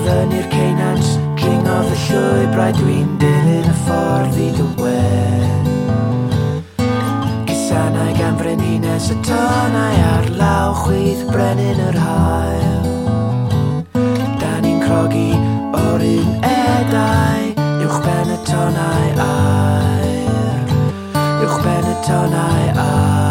Fyny'r ceinant, dringodd y llwybrau, dwi'n dilyn y ffordd i dy wen. Cysanau gan frenhines y tonau ar law chwydd brenin yr hael. Da ni'n crogi o'r un edau, uwch ben y tonau aer, uwch ben y tonau aer.